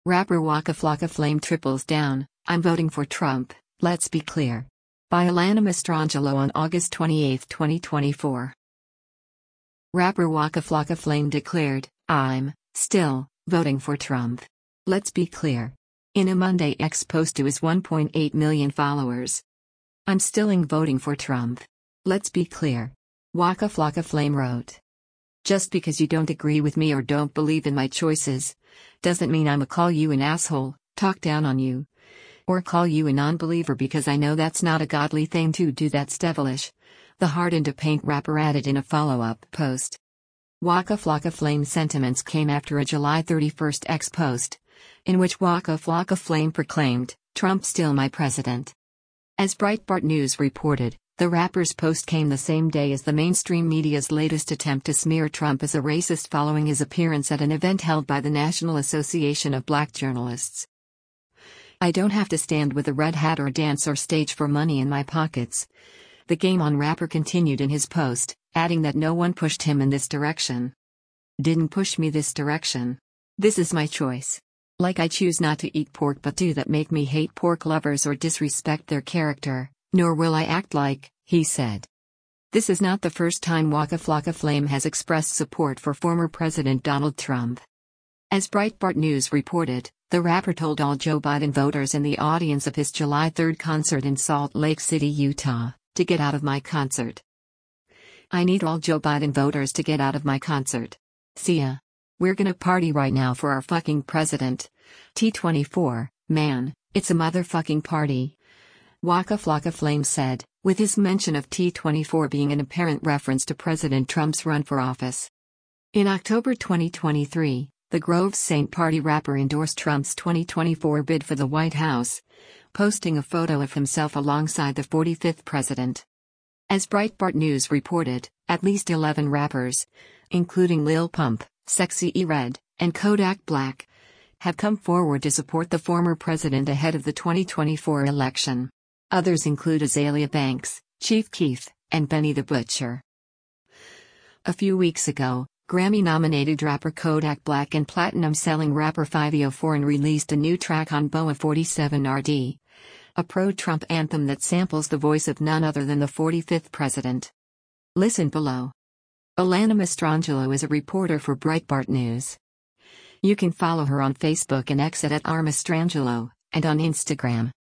Rapper Waka Flocka Flame triples down, "I'm voting for Trump, let's be clear." By Alana Mastrangelo on August 28, 2024. Rapper Waka Flocka Flame declared, "I'm still voting for Trump. Let's be clear." In a Monday X post to his 1.8 million followers. "I'm still voting for Trump. Let's be clear." Waka Flocka Flame wrote. "Just because you don't agree with me or don't believe in my choices, doesn't mean I'ma call you an asshole, talk down on you, or call you a non-believer, because I know that's not a godly thing to do. That's devilish," the hardened-to-paint rapper added in a follow-up post. Waka Flocka Flame's sentiments came after a July 31 X post, in which Waka Flocka Flame proclaimed, "Trump's still my president." As Breitbart News reported, the rapper's post came the same day as the mainstream media's latest attempt to smear Trump as a racist following his appearance at an event held by the National Association of Black Journalists. "I don't have to stand with a red hat or dance or stage for money in my pockets," the Game On rapper continued in his post, adding that no one pushed him in this direction. "Didn't push me this direction. This is my choice. Like I choose not to eat pork but do that make me hate pork lovers or disrespect their character, nor will I act like," he said. This is not the first time Waka Flocka Flame has expressed support for former President Donald Trump. As Breitbart News reported, the rapper told all Joe Biden voters in the audience of his July 3 concert in Salt Lake City, Utah, to get out of my concert. "I need all Joe Biden voters to get out of my concert. See ya. We're gonna party right now for our fucking president. T24, man, it's a motherfucking party," Waka Flocka Flame said, with his mention of T24 being an apparent reference to President Trump's run for office. In October 2023, the Grove St. Party rapper endorsed Trump's 2024 bid for the White House, posting a photo of himself alongside the 45th president. As Breitbart News reported, at least 11 rappers, including Lil Pump, Sexy Red, and Kodak Black, have come forward to support the former president ahead of the 2024 election. Others include Azealia Banks, Chief Keef, and Benny the Butcher. A few weeks ago, Grammy-nominated rapper Kodak Black and platinum-selling rapper Fivio Foreign released a new track on BOA 47 RD, a pro-Trump anthem that samples the voice of none other than the 45th president. Listen below. Alana Mastrangelo is a reporter for Breitbart News. You can follow her on Facebook and X at @rmastrangelo, and on Instagram.